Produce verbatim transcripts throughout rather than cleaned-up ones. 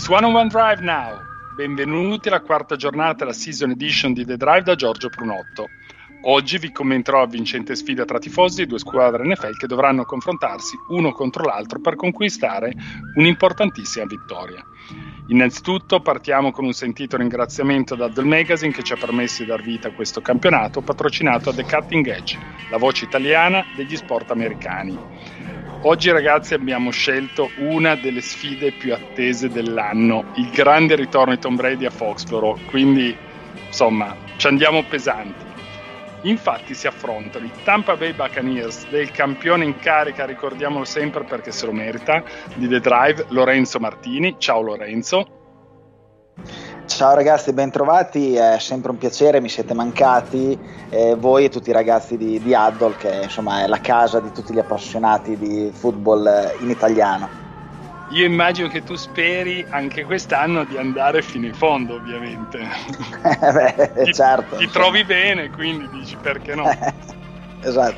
centouno Drive Now, benvenuti alla quarta giornata della Season Edition di The Drive da Giorgio Prunotto. Oggi vi commenterò la vincente sfida tra tifosi di due squadre N F L che dovranno confrontarsi uno contro l'altro per conquistare un'importantissima vittoria. Innanzitutto partiamo con un sentito ringraziamento da Huddle Magazine che ci ha permesso di dar vita a questo campionato patrocinato da The Cutting Edge, la voce italiana degli sport americani. Oggi ragazzi abbiamo scelto una delle sfide più attese dell'anno, il grande ritorno di Tom Brady a Foxborough, quindi insomma ci andiamo pesanti. Infatti si affrontano i Tampa Bay Buccaneers del campione in carica, ricordiamolo sempre perché se lo merita, di The Drive, Lorenzo Martini. Ciao Lorenzo. Ciao ragazzi, ben trovati, è sempre un piacere, mi siete mancati, eh, voi e tutti i ragazzi di, di Huddle, che insomma è la casa di tutti gli appassionati di football in italiano. Io immagino che tu speri anche quest'anno di andare fino in fondo, ovviamente. Beh, ti, certo. Ti trovi bene, quindi dici perché no? Esatto.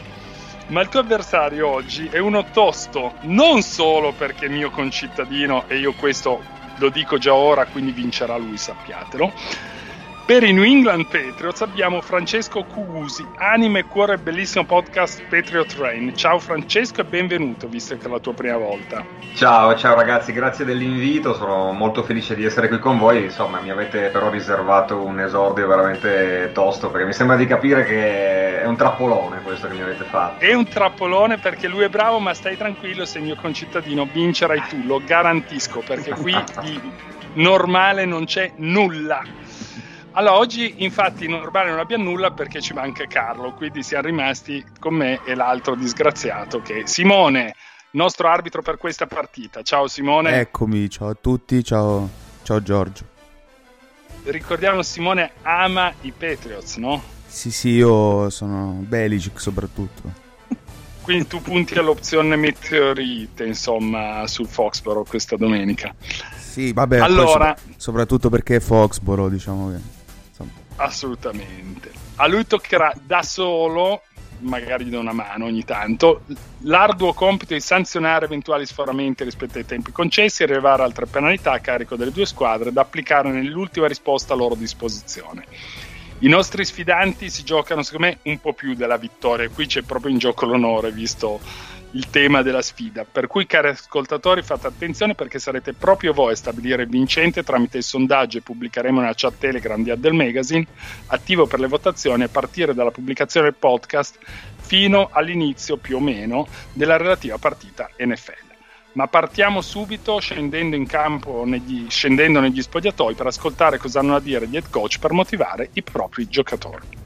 Ma il tuo avversario oggi è uno tosto, non solo perché è mio concittadino e io questo lo dico già ora, quindi vincerà lui, sappiatelo. Per i New England Patriots abbiamo Francesco Cugusi, anima e cuore, bellissimo podcast Patriot Train. Ciao Francesco e benvenuto, visto che è la tua prima volta. Ciao, ciao ragazzi, grazie dell'invito, sono molto felice di essere qui con voi. Insomma, mi avete però riservato un esordio veramente tosto, perché mi sembra di capire che è un trappolone questo che mi avete fatto. È un trappolone perché lui è bravo, ma stai tranquillo, sei mio concittadino, vincerai tu, lo garantisco, perché qui di normale non c'è nulla. Allora, oggi infatti normale non abbiamo nulla perché ci manca Carlo, quindi siamo rimasti con me e l'altro disgraziato che è Simone, nostro arbitro per questa partita. Ciao Simone. Eccomi, ciao a tutti, ciao, ciao Giorgio. Ricordiamo, Simone ama i Patriots, no? Sì, sì, io sono Belichick soprattutto. Quindi tu punti all'opzione meteorite, insomma, sul Foxborough questa domenica. Sì, vabbè, allora, so- soprattutto perché è Foxborough, diciamo che... Assolutamente. A lui toccherà da solo, magari gli do una mano ogni tanto, l'arduo compito di sanzionare eventuali sforamenti rispetto ai tempi concessi e rilevare altre penalità a carico delle due squadre da applicare nell'ultima risposta a loro disposizione. I nostri sfidanti si giocano secondo me un po' più della vittoria, qui c'è proprio in gioco l'onore visto il tema della sfida, per cui cari ascoltatori fate attenzione perché sarete proprio voi a stabilire il vincente tramite il sondaggio e pubblicheremo nella chat Telegram di Huddle Magazine, attivo per le votazioni a partire dalla pubblicazione del podcast fino all'inizio più o meno della relativa partita N F L. Ma partiamo subito scendendo in campo, negli, scendendo negli spogliatoi per ascoltare cosa hanno a dire gli head coach per motivare i propri giocatori.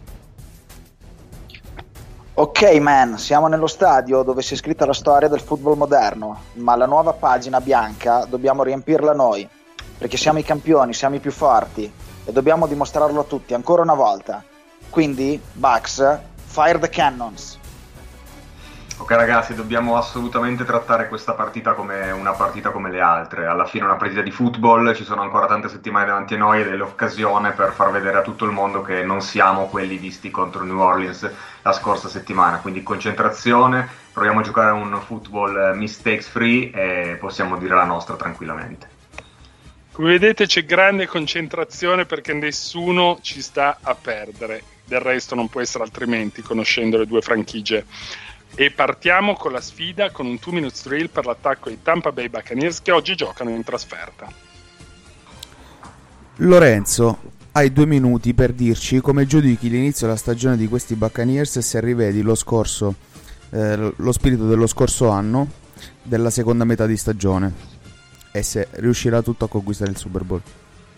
Ok man, siamo nello stadio dove si è scritta la storia del football moderno, ma la nuova pagina bianca dobbiamo riempirla noi, perché siamo i campioni, siamo i più forti e dobbiamo dimostrarlo a tutti ancora una volta. Quindi, Bucks, fire the cannons! Ok ragazzi, dobbiamo assolutamente trattare questa partita come una partita come le altre. Alla fine è una partita di football, ci sono ancora tante settimane davanti a noi ed è l'occasione per far vedere a tutto il mondo che non siamo quelli visti contro New Orleans la scorsa settimana. Quindi concentrazione, proviamo a giocare un football mistakes free e possiamo dire la nostra tranquillamente. Come vedete c'è grande concentrazione perché nessuno ci sta a perdere, del resto non può essere altrimenti conoscendo le due franchigie. E partiamo con la sfida con un two minutes drill per l'attacco dei Tampa Bay Buccaneers che oggi giocano in trasferta. Lorenzo, hai due minuti per dirci come giudichi l'inizio della stagione di questi Buccaneers e se rivedi lo scorso eh, lo spirito dello scorso anno della seconda metà di stagione e se riuscirà tutto a conquistare il Super Bowl.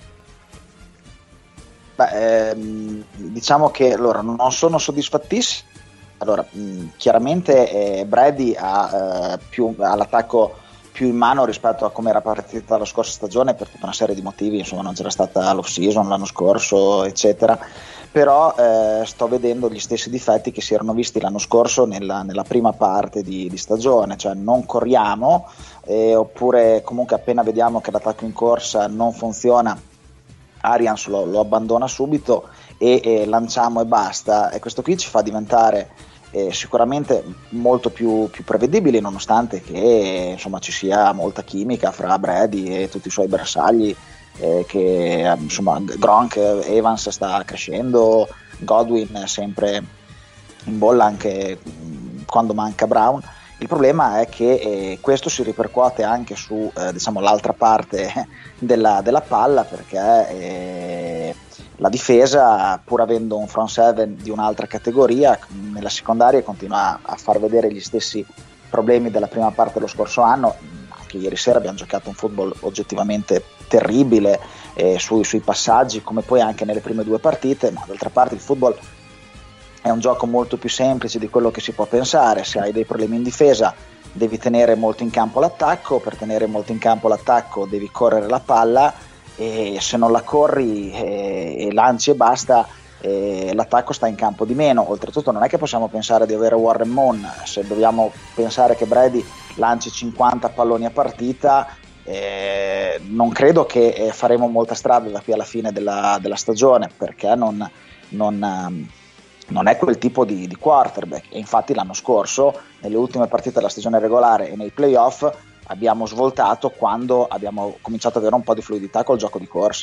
Beh, ehm, diciamo che allora non sono soddisfattissimo. Allora, mh, chiaramente eh, Brady ha, eh, più, ha l'attacco più in mano rispetto a come era partita la scorsa stagione per tutta una serie di motivi, insomma non c'era stata l'off season l'anno scorso eccetera, però eh, sto vedendo gli stessi difetti che si erano visti l'anno scorso nella, nella prima parte di, di stagione, cioè non corriamo eh, oppure comunque appena vediamo che l'attacco in corsa non funziona Arians lo, lo abbandona subito e, e lanciamo e basta, e questo qui ci fa diventare eh, sicuramente molto più, più prevedibili, nonostante che insomma ci sia molta chimica fra Brady e tutti i suoi bersagli, eh, che insomma Gronk, Evans sta crescendo, Godwin sempre in bolla anche quando manca Brown. Il problema è che eh, questo si ripercuote anche su eh, diciamo l'altra parte della, della palla, perché eh, la difesa, pur avendo un front seven di un'altra categoria, nella secondaria continua a far vedere gli stessi problemi della prima parte dello scorso anno. Anche ieri sera abbiamo giocato un football oggettivamente terribile eh, sui, sui passaggi, come poi anche nelle prime due partite, ma d'altra parte il football è un gioco molto più semplice di quello che si può pensare. Se hai dei problemi in difesa devi tenere molto in campo l'attacco, per tenere molto in campo l'attacco devi correre la palla, e se non la corri e, e lanci e basta, e l'attacco sta in campo di meno. Oltretutto non è che possiamo pensare di avere Warren Moon, se dobbiamo pensare che Brady lanci cinquanta palloni a partita, eh, non credo che eh, faremo molta strada da qui alla fine della, della stagione, perché non, non non è quel tipo di, di quarterback. E infatti l'anno scorso, nelle ultime partite della stagione regolare e nei playoff, abbiamo svoltato quando abbiamo cominciato ad avere un po' di fluidità col gioco di corsa.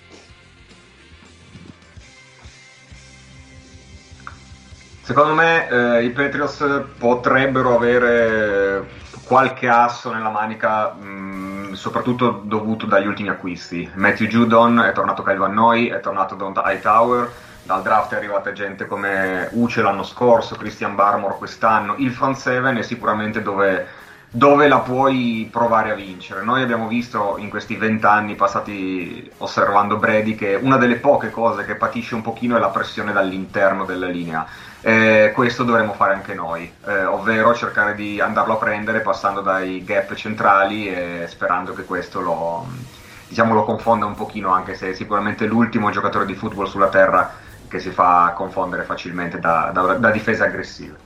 Secondo me eh, i Patriots potrebbero avere qualche asso nella manica, mh, soprattutto dovuto dagli ultimi acquisti. Matthew Judon, è tornato Kyle Van Noy, è tornato Donta Hightower. Dal draft è arrivata gente come Uche l'anno scorso, Christian Barmore quest'anno. Il front seven è sicuramente dove, dove la puoi provare a vincere. Noi abbiamo visto in questi vent'anni passati osservando Brady che una delle poche cose che patisce un pochino è la pressione dall'interno della linea. Eh, questo dovremmo fare anche noi, eh, ovvero cercare di andarlo a prendere passando dai gap centrali e sperando che questo lo, diciamo, lo confonda un pochino, anche se è sicuramente l'ultimo giocatore di football sulla terra che si fa confondere facilmente da, da, da difese aggressive.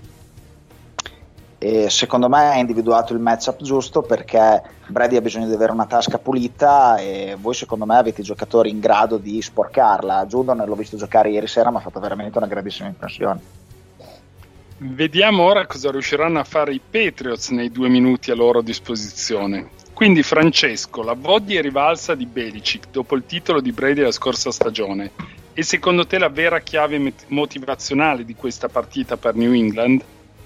E secondo me ha individuato il matchup giusto, perché Brady ha bisogno di avere una tasca pulita e voi secondo me avete i giocatori in grado di sporcarla. Judon l'ho visto giocare ieri sera, mi ha fatto veramente una grandissima impressione. Vediamo ora cosa riusciranno a fare i Patriots nei due minuti a loro disposizione. Quindi Francesco, la voglia è rivalsa di Belichick dopo il titolo di Brady la scorsa stagione. E secondo te la vera chiave motivazionale di questa partita per New England?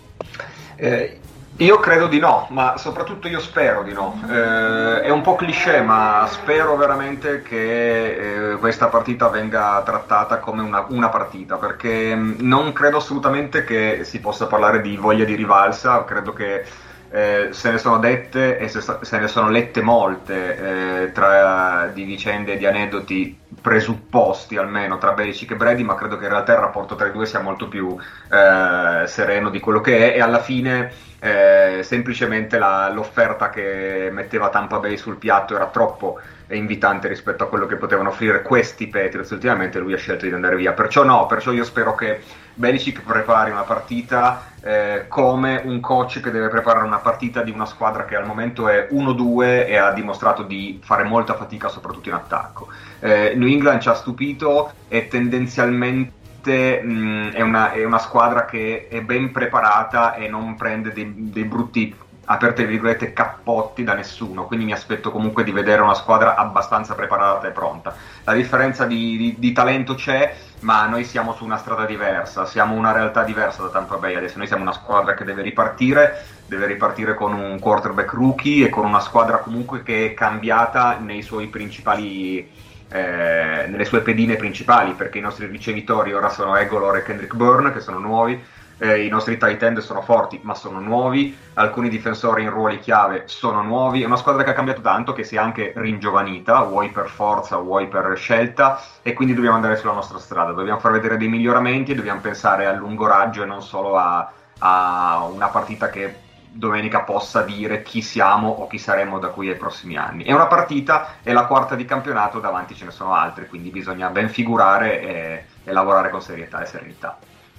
Eh, io credo di no, ma soprattutto io spero di no. Eh, è un po' cliché, ma spero veramente che eh, questa partita venga trattata come una, una partita, perché non credo assolutamente che si possa parlare di voglia di rivalsa. Credo che Eh, se ne sono dette e se, se ne sono lette molte eh, tra di vicende e di aneddoti presupposti, almeno tra Belichick e Brady, ma credo che in realtà il rapporto tra i due sia molto più eh, sereno di quello che è, e alla fine eh, semplicemente la, l'offerta che metteva Tampa Bay sul piatto era troppo invitante rispetto a quello che potevano offrire questi Patriots ultimamente. Lui ha scelto di andare via, perciò no, perciò io spero che Belichick prepari una partita eh, come un coach che deve preparare una partita di una squadra che al momento è uno due e ha dimostrato di fare molta fatica soprattutto in attacco. eh, New England ci ha stupito e tendenzialmente mh, è, una, è una squadra che è ben preparata e non prende dei, dei brutti, aperte virgolette, cappotti da nessuno, quindi mi aspetto comunque di vedere una squadra abbastanza preparata e pronta. La differenza di, di, di talento c'è, ma noi siamo su una strada diversa, siamo una realtà diversa da Tampa Bay adesso. Noi siamo una squadra che deve ripartire, deve ripartire con un quarterback rookie e con una squadra comunque che è cambiata nei suoi principali eh, nelle sue pedine principali, perché i nostri ricevitori ora sono Egolor e Kendrick Bourne, che sono nuovi. Eh, i nostri tight end sono forti ma sono nuovi, alcuni difensori in ruoli chiave sono nuovi. È una squadra che ha cambiato tanto, che si è anche ringiovanita, vuoi per forza vuoi per scelta, e quindi dobbiamo andare sulla nostra strada, dobbiamo far vedere dei miglioramenti e dobbiamo pensare a lungo raggio e non solo a, a una partita che domenica possa dire chi siamo o chi saremo da qui ai prossimi anni. È una partita, è la quarta di campionato, davanti ce ne sono altre, quindi bisogna ben figurare e, e lavorare con serietà e serenità.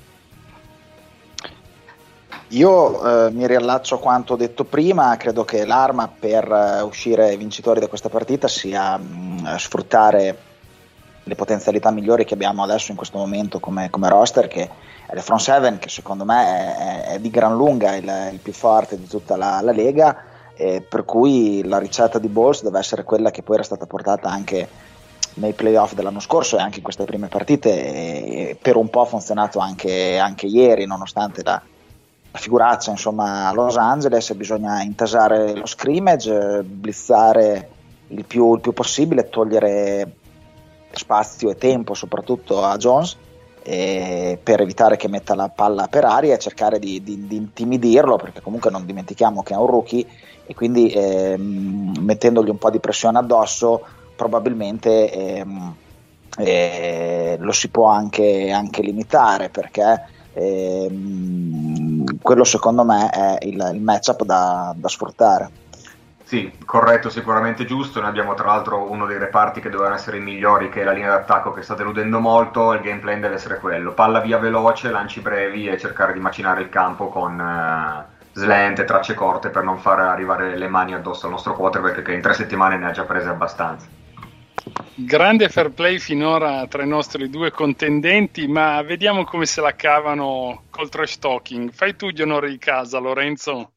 Io eh, mi riallaccio a quanto detto prima. Credo che l'arma per uh, uscire vincitori da questa partita sia mh, sfruttare le potenzialità migliori che abbiamo adesso in questo momento come, come roster, che è il front seven, che secondo me è, è di gran lunga il, il più forte di tutta la, la Lega, eh, per cui la ricetta di Bowles deve essere quella che poi era stata portata anche nei playoff dell'anno scorso e anche in queste prime partite, e per un po' ha funzionato anche, anche ieri, nonostante la, la figuraccia insomma a Los Angeles. Bisogna intasare lo scrimmage, blitzare il più, il più possibile, togliere spazio e tempo soprattutto a Jones, eh, per evitare che metta la palla per aria, e cercare di, di, di intimidirlo, perché comunque non dimentichiamo che è un rookie, e quindi eh, mettendogli un po' di pressione addosso probabilmente eh, eh, lo si può anche, anche limitare, perché eh, quello secondo me è il, il matchup da, da sfruttare. Sì, corretto, sicuramente giusto. Noi abbiamo tra l'altro uno dei reparti che dovevano essere i migliori, che è la linea d'attacco, che sta deludendo molto. Il game plan deve essere quello: palla via veloce, lanci brevi e cercare di macinare il campo con uh, slant e tracce corte, per non far arrivare le mani addosso al nostro quarterback, che in tre settimane ne ha già prese abbastanza. Grande fair play finora tra i nostri due contendenti, ma vediamo come se la cavano col trash talking. Fai tu gli onori di casa, Lorenzo.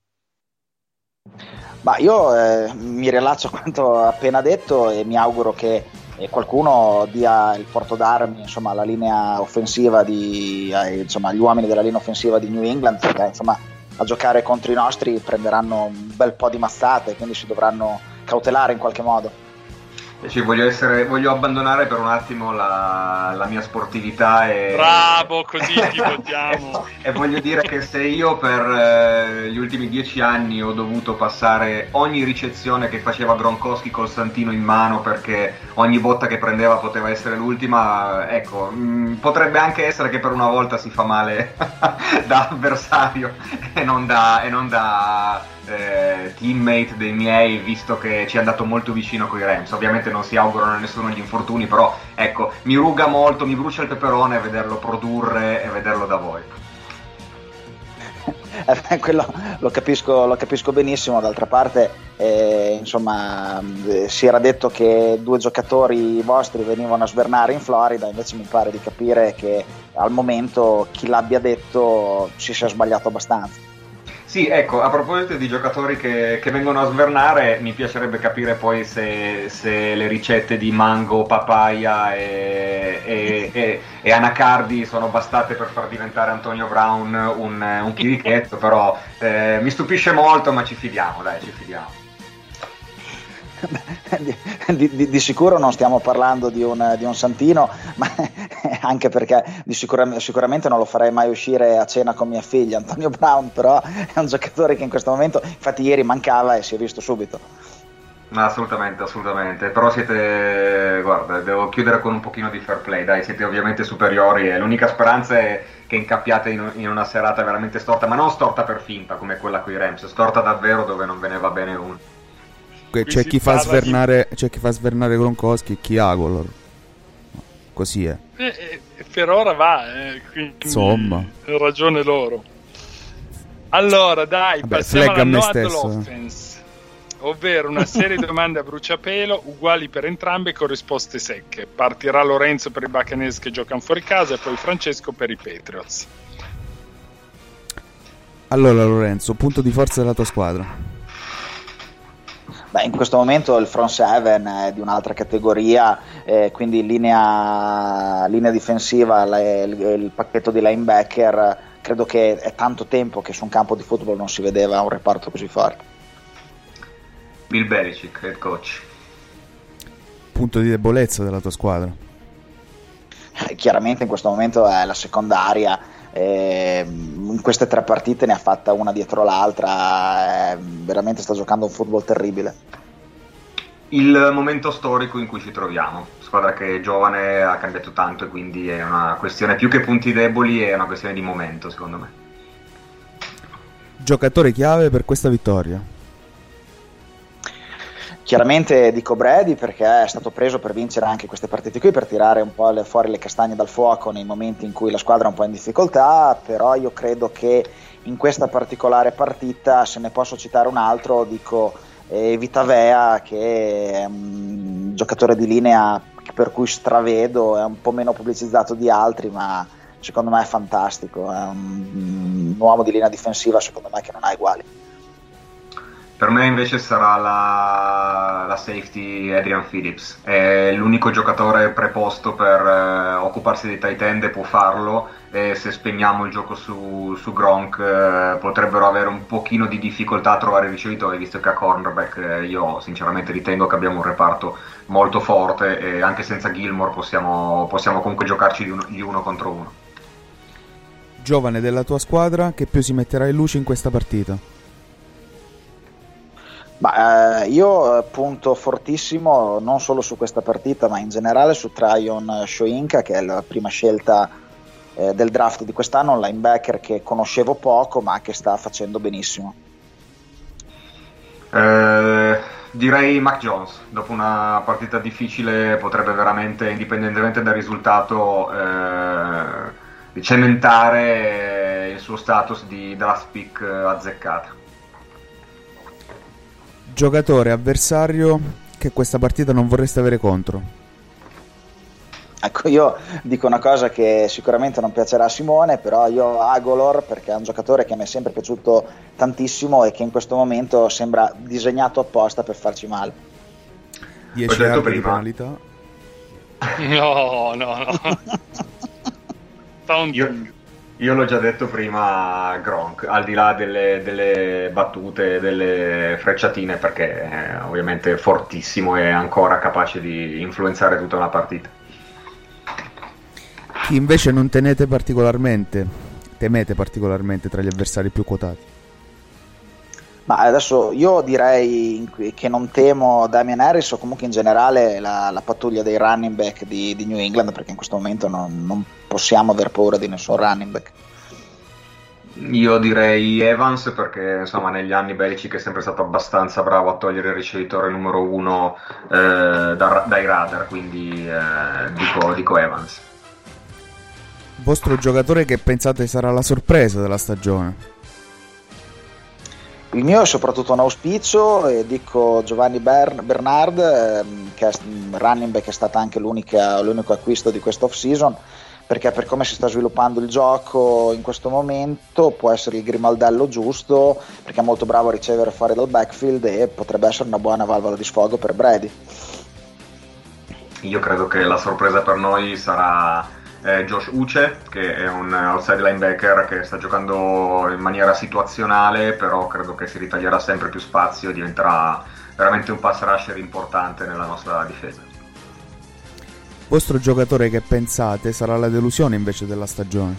Ma io eh, mi riallaccio a quanto appena detto, e mi auguro che eh, qualcuno dia il porto d'armi insomma alla linea offensiva di eh, insomma agli uomini della linea offensiva di New England, perché insomma a giocare contro i nostri prenderanno un bel po' di mazzate, quindi si dovranno cautelare in qualche modo. Sì, voglio, essere, voglio abbandonare per un attimo la, la mia sportività e, bravo, così ti votiamo. E voglio dire che se io per eh, gli ultimi dieci anni ho dovuto passare ogni ricezione che faceva Gronkowski col santino in mano, perché ogni botta che prendeva poteva essere l'ultima, ecco, mh, potrebbe anche essere che per una volta si fa male da avversario e non da, e non da eh, teammate dei miei, visto che ci è andato molto vicino coi Rams. Ovviamente non si augurano a nessuno gli infortuni, però ecco, mi ruga molto, mi brucia il peperone vederlo produrre e vederlo da voi. Eh, quello lo capisco, lo capisco benissimo. D'altra parte eh, insomma eh, si era detto che due giocatori vostri venivano a svernare in Florida, invece mi pare di capire che al momento chi l'abbia detto si sia sbagliato abbastanza. Sì, ecco, a proposito di giocatori che, che vengono a svernare, mi piacerebbe capire poi se, se le ricette di mango, papaya e, e, e, e anacardi sono bastate per far diventare Antonio Brown un, un chirichetto, però eh, mi stupisce molto, ma ci fidiamo, dai, ci fidiamo. Di, di, di sicuro non stiamo parlando di un, di un santino, ma anche perché di sicura, sicuramente non lo farei mai uscire a cena con mia figlia. Antonio Brown però è un giocatore che in questo momento, infatti ieri mancava e si è visto subito. No, assolutamente, assolutamente, però siete, guarda, devo chiudere con un pochino di fair play, dai, siete ovviamente superiori e l'unica speranza è che incappiate in, in una serata veramente storta, ma non storta per finta come quella con i Rams, storta davvero dove non ve ne va bene uno. C'è chi, fa svernare, di... c'è chi fa svernare Gronkowski e chi Agolor. Così è. Eh, eh, per ora va, eh, quindi insomma, ragione loro. Allora, dai, vabbè, passiamo alla no stesso, offense, ovvero una serie di domande a bruciapelo, uguali per entrambe con risposte secche. Partirà Lorenzo per i Buccaneers che giocano fuori casa e poi Francesco per i Patriots. Allora Lorenzo, punto di forza della tua squadra. Beh, in questo momento il front seven è di un'altra categoria, eh, quindi linea, linea difensiva, le, il, il pacchetto di linebacker, credo che è tanto tempo che su un campo di football non si vedeva un reparto così forte. Bill Belichick, head coach. Punto di debolezza della tua squadra. Eh, chiaramente in questo momento è la secondaria. Eh, in queste tre partite ne ha fatta una dietro l'altra, eh, veramente sta giocando un football terribile. Il momento storico in cui ci troviamo, squadra che è giovane, ha cambiato tanto e quindi è una questione più che punti deboli, è una questione di momento secondo me. Giocatore chiave per questa vittoria? Chiaramente dico Brady, perché è stato preso per vincere anche queste partite qui, per tirare un po' le, fuori le castagne dal fuoco nei momenti in cui la squadra è un po' in difficoltà, però io credo che in questa particolare partita, se ne posso citare un altro, dico eh, Vita Vea, che è un giocatore di linea che per cui stravedo, è un po' meno pubblicizzato di altri, ma secondo me è fantastico, è un, un uomo di linea difensiva secondo me che non ha uguali. Per me invece sarà la, la safety Adrian Phillips, è l'unico giocatore preposto per eh, occuparsi dei tight end e può farlo, e se spegniamo il gioco su, su Gronk eh, potrebbero avere un pochino di difficoltà a trovare i ricevitori, visto che a cornerback eh, io sinceramente ritengo che abbiamo un reparto molto forte e anche senza Gilmore possiamo, possiamo comunque giocarci di uno, di uno contro uno. Giovane della tua squadra, che più si metterà in luce in questa partita? Ma, eh, io punto fortissimo non solo su questa partita ma in generale su Tryon Shoyinka, che è la prima scelta eh, del draft di quest'anno, un linebacker che conoscevo poco ma che sta facendo benissimo. Eh, direi Mac Jones, dopo una partita difficile potrebbe veramente, indipendentemente dal risultato, eh, cementare il suo status di draft pick azzeccato. Giocatore avversario che questa partita non vorreste avere contro? Ecco, io dico una cosa che sicuramente non piacerà a Simone, però io Agolor, perché è un giocatore che mi è sempre piaciuto tantissimo e che in questo momento sembra disegnato apposta per farci male. dieci anni di penalità. No, no, no. io, io l'ho già detto prima, Gronk, al di là delle, delle battute, delle frecciatine, perché è ovviamente fortissimo e ancora capace di influenzare tutta una partita. Chi invece non tenete particolarmente, temete particolarmente tra gli avversari più quotati? Ma adesso io direi che non temo Damian Harris o comunque in generale la, la pattuglia dei running back di, di New England, perché in questo momento non, non possiamo aver paura di nessun running back. Io direi Evans, perché insomma negli anni Belichick è sempre stato abbastanza bravo a togliere il ricevitore numero uno eh, da, dai radar, quindi eh, dico, dico Evans. Vostro giocatore che pensate sarà la sorpresa della stagione? Il mio è soprattutto un auspicio e dico Giovanni Bern- Bernard, ehm, che è running back, è stata anche l'unica, l'unico acquisto di questa off season, perché per come si sta sviluppando il gioco in questo momento può essere il grimaldello giusto, perché è molto bravo a ricevere fuori dal backfield e potrebbe essere una buona valvola di sfogo per Brady. Io credo che la sorpresa per noi sarà eh, Josh Uche, che è un outside linebacker che sta giocando in maniera situazionale, però credo che si ritaglierà sempre più spazio e diventerà veramente un pass rusher importante nella nostra difesa. Vostro giocatore che pensate sarà la delusione invece della stagione?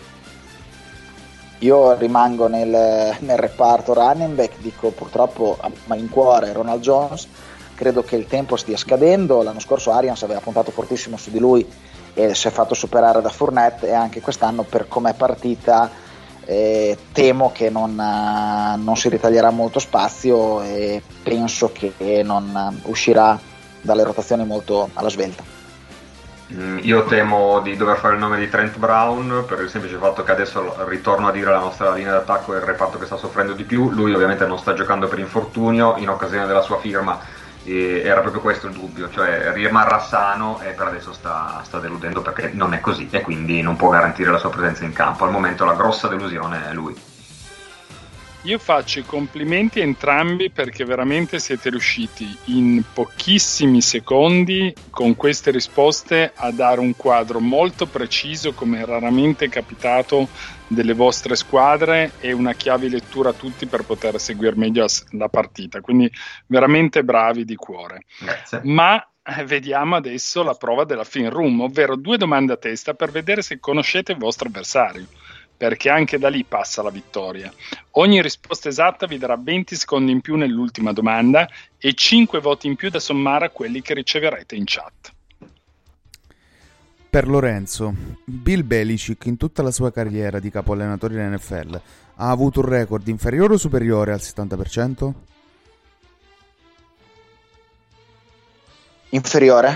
Io rimango nel, nel reparto running back, dico purtroppo a malincuore Ronald Jones, credo che il tempo stia scadendo. L'anno scorso Arians aveva puntato fortissimo su di lui e si è fatto superare da Fournette, e anche quest'anno per com'è partita eh, temo che non, non si ritaglierà molto spazio e penso che non uscirà dalle rotazioni molto alla svelta. Io temo di dover fare il nome di Trent Brown per il semplice fatto che adesso, ritorno a dire, la nostra linea d'attacco è il reparto che sta soffrendo di più. Lui ovviamente non sta giocando per infortunio, in occasione della sua firma e era proprio questo il dubbio, cioè rimarrà sano, e per adesso sta, sta deludendo perché non è così e quindi non può garantire la sua presenza in campo. Al momento la grossa delusione è lui. Io faccio i complimenti a entrambi perché veramente siete riusciti in pochissimi secondi con queste risposte a dare un quadro molto preciso, come raramente capitato, delle vostre squadre, e una chiave di lettura a tutti per poter seguire meglio la partita, quindi veramente bravi di cuore. Grazie. Ma eh, vediamo adesso la prova della fin room, ovvero due domande a testa per vedere se conoscete il vostro avversario, perché anche da lì passa la vittoria. Ogni risposta esatta vi darà venti secondi in più nell'ultima domanda e cinque voti in più da sommare a quelli che riceverete in chat. Per Lorenzo, Bill Belichick in tutta la sua carriera di capo allenatore in N F L ha avuto un record inferiore o superiore al settanta per cento? Inferiore.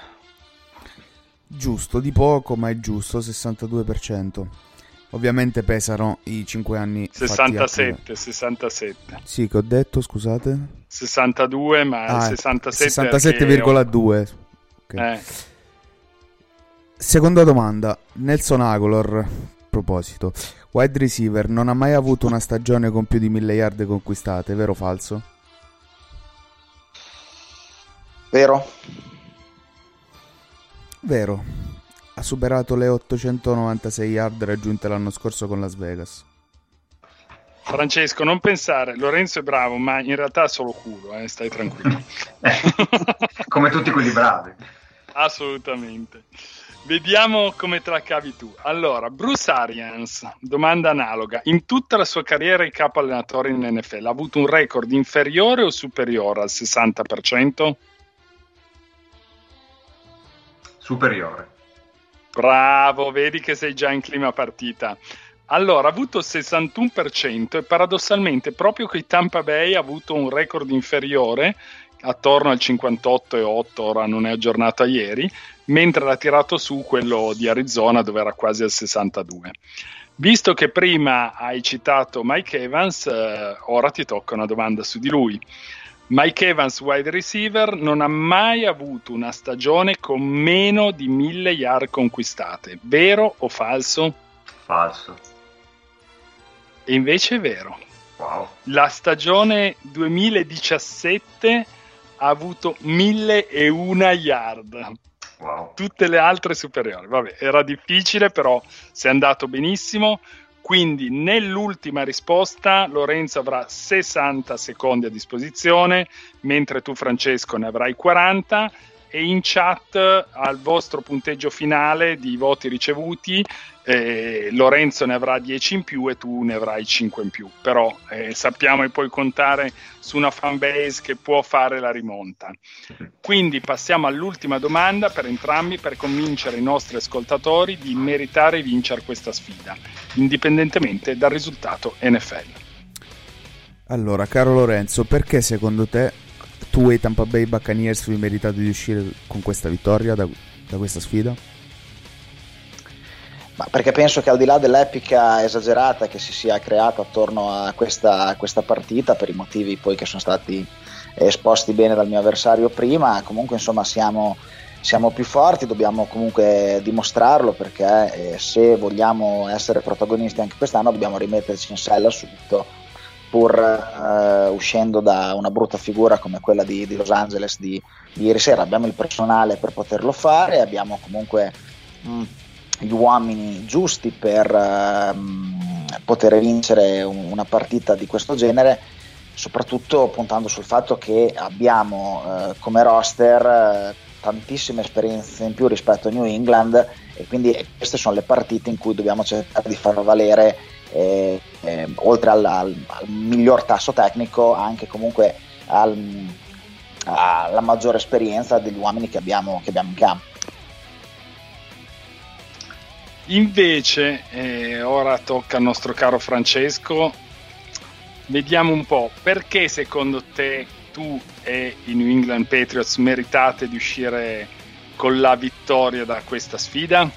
Giusto, di poco, ma è giusto, sessantadue per cento. Ovviamente pesano i cinque anni sessantasette, sessantasette. Sì, che ho detto, scusate? sessantadue, ma ah, sessantasette sessantasette virgola due. Okay. Eh. Seconda domanda, Nelson Agolor, a proposito, wide receiver, non ha mai avuto una stagione con più di mille yard conquistate, vero o falso? Vero. Vero. Ha superato le ottocentonovantasei yard raggiunte l'anno scorso con Las Vegas. Francesco, non pensare, Lorenzo è bravo, ma in realtà ha solo culo, eh, stai tranquillo. Come tutti quelli bravi. Assolutamente. Vediamo come te la cavi tu. Allora, Bruce Arians, domanda analoga. In tutta la sua carriera in capo allenatore in N F L ha avuto un record inferiore o superiore al sessanta per cento? Superiore. Bravo, vedi che sei già in clima partita. Allora, ha avuto il sessantuno per cento e paradossalmente proprio con i Tampa Bay ha avuto un record inferiore, attorno al cinquantotto virgola otto, ora non è aggiornato a ieri, mentre l'ha tirato su quello di Arizona dove era quasi al sessantadue. Visto che prima hai citato Mike Evans, eh, ora ti tocca una domanda su di lui. Mike Evans, wide receiver, non ha mai avuto una stagione con meno di mille yard conquistate, vero o falso? Falso. E invece è vero. Wow. La stagione duemiladiciassette ha avuto milleuno yard. Wow. Tutte le altre superiori. Vabbè, era difficile, però si è andato benissimo. Quindi nell'ultima risposta Lorenzo avrà sessanta secondi a disposizione, mentre tu Francesco ne avrai quaranta, e in chat al vostro punteggio finale di voti ricevuti eh, Lorenzo ne avrà dieci in più e tu ne avrai cinque in più, però eh, sappiamo che puoi contare su una fanbase che può fare la rimonta. Quindi passiamo all'ultima domanda per entrambi, per convincere i nostri ascoltatori di meritare di vincere questa sfida, indipendentemente dal risultato N F L. Allora, caro Lorenzo, perché secondo te tu e i Tampa Bay Buccaneers vi meritate di uscire con questa vittoria da, da questa sfida? Ma perché penso che al di là dell'epica esagerata che si sia creata attorno a questa, a questa partita, per i motivi poi che sono stati esposti bene dal mio avversario prima, comunque insomma siamo, siamo più forti, dobbiamo comunque dimostrarlo, perché eh, se vogliamo essere protagonisti anche quest'anno dobbiamo rimetterci in sella subito, pur eh, uscendo da una brutta figura come quella di, di Los Angeles di, di ieri sera. Abbiamo il personale per poterlo fare, abbiamo comunque mh, gli uomini giusti per eh, poter vincere un, una partita di questo genere, soprattutto puntando sul fatto che abbiamo eh, come roster eh, tantissime esperienze in più rispetto a New England, e quindi queste sono le partite in cui dobbiamo cercare di far valere Eh, eh, oltre al, al, al miglior tasso tecnico anche comunque al, alla maggiore esperienza degli uomini che abbiamo, che abbiamo in campo. Invece eh, ora tocca al nostro caro Francesco. Vediamo un po', perché secondo te tu e i New England Patriots meritate di uscire con la vittoria da questa sfida?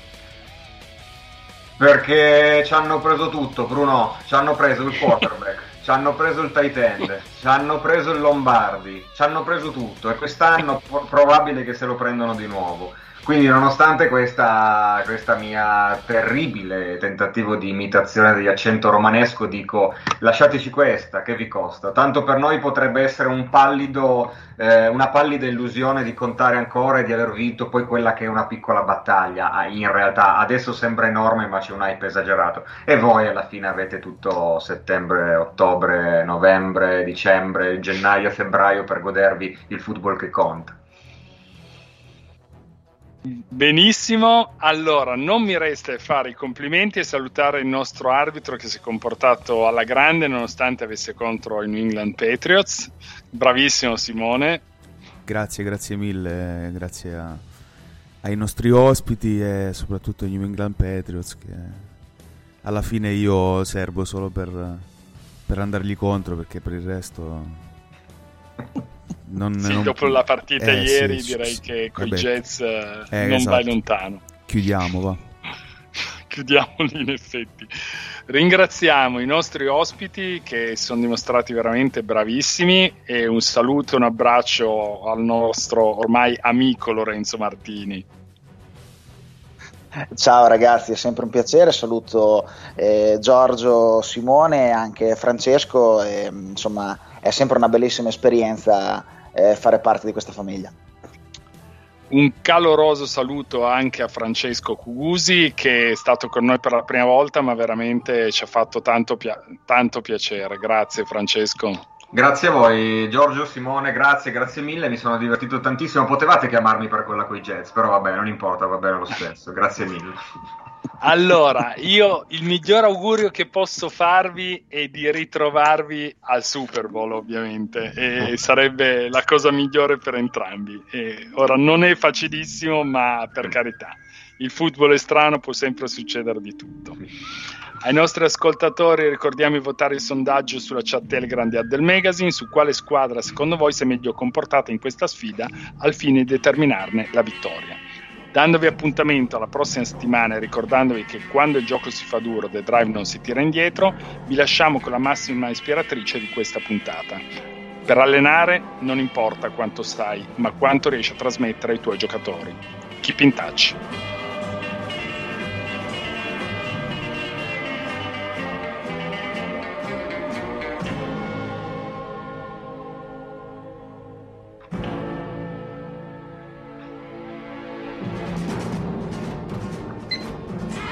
Perché ci hanno preso tutto, Bruno, ci hanno preso il quarterback, ci hanno preso il tight end, ci hanno preso il Lombardi, ci hanno preso tutto, e quest'anno è probabile che se lo prendono di nuovo. Quindi nonostante questa, questa mia terribile tentativo di imitazione degli accento romanesco, dico lasciateci questa, che vi costa? Tanto per noi potrebbe essere un pallido, eh, una pallida illusione di contare ancora e di aver vinto poi quella che è una piccola battaglia. In realtà adesso sembra enorme, ma c'è un hype esagerato, e voi alla fine avete tutto settembre, ottobre, novembre, dicembre, gennaio, febbraio per godervi il football che conta. Benissimo, allora non mi resta che fare i complimenti e salutare il nostro arbitro che si è comportato alla grande nonostante avesse contro i New England Patriots. Bravissimo Simone. Grazie, grazie mille, grazie a, ai nostri ospiti e soprattutto ai New England Patriots, che alla fine io servo solo per, per andargli contro, perché per il resto... Non, sì, non... dopo la partita eh, ieri sì, direi sì, che con i vabbè. Jets eh, eh, non esatto. vai lontano. Chiudiamo, va. Chiudiamo lì in effetti. Ringraziamo i nostri ospiti che sono dimostrati veramente bravissimi, e un saluto e un abbraccio al nostro ormai amico Lorenzo Martini. Ciao ragazzi, è sempre un piacere, saluto eh, Giorgio, Simone e anche Francesco, e, insomma è sempre una bellissima esperienza eh, fare parte di questa famiglia. Un caloroso saluto anche a Francesco Cugusi, che è stato con noi per la prima volta, ma veramente ci ha fatto tanto, pia- tanto piacere. Grazie Francesco. Grazie a voi Giorgio, Simone, grazie, grazie mille, mi sono divertito tantissimo. Potevate chiamarmi per quella coi Jets, però vabbè, non importa, va bene lo stesso. Grazie mille. Allora, io il miglior augurio che posso farvi è di ritrovarvi al Super Bowl, ovviamente, e sarebbe la cosa migliore per entrambi. E ora non è facilissimo, ma per carità, il football è strano, può sempre succedere di tutto. Ai nostri ascoltatori ricordiamo di votare il sondaggio sulla chat Telegram di Addel Magazine su quale squadra secondo voi si è meglio comportata in questa sfida al fine di determinarne la vittoria. Dandovi appuntamento alla prossima settimana e ricordandovi che quando il gioco si fa duro, The Drive non si tira indietro, vi lasciamo con la massima ispiratrice di questa puntata. Per allenare non importa quanto sai, ma quanto riesci a trasmettere ai tuoi giocatori. Keep in touch.